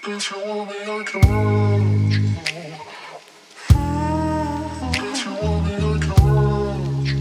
If you want me, I can run you. If you want me, I can run you.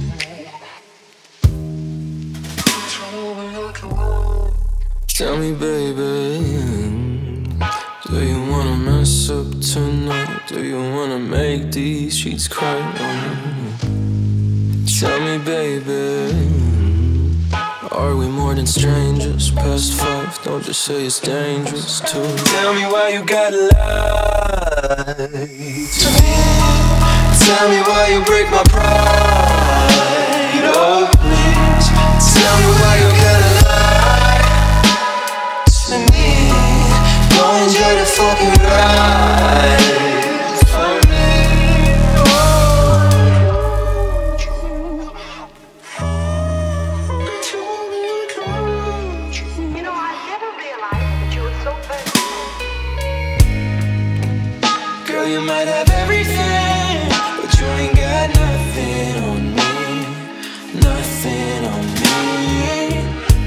If you want me, I can run. Tell me, baby, do you wanna mess up tonight? Do you wanna make these sheets cry on me? Tell me, baby, are we more than strangers? Past 5, don't just say it's dangerous too. Tell me why you gotta lie to me. Tell me why you break my pride. Oh please, tell me why you gotta lie to me. Go enjoy the fucking ride for me. You know, I never realized that you were so versatile. Girl, you might have everything, but you ain't got nothing on me. Nothing on me.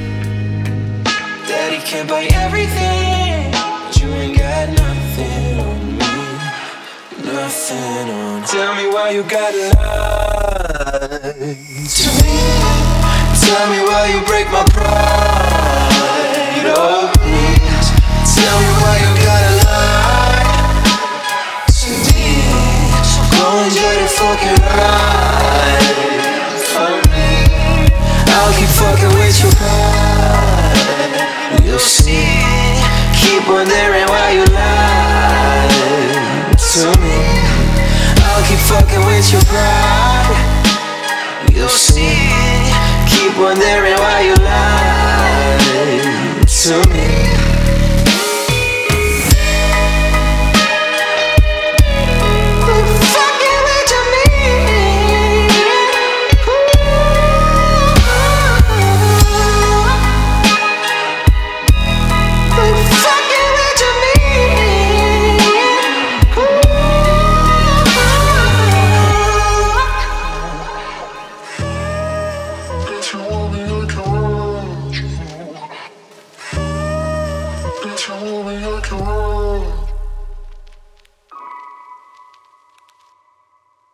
Daddy can't buy everything, but you ain't got nothing on me. Nothing on. Tell me why you gotta lie to me. Tell me why you break my pride. Oh please, tell me why you gotta lie to me. So go enjoy the fucking ride for me. I'll keep fucking with your pride. You'll see. Keep wondering why you lie to me. I'll keep fucking with your pride. You'll see. Keep wondering why you lie to me.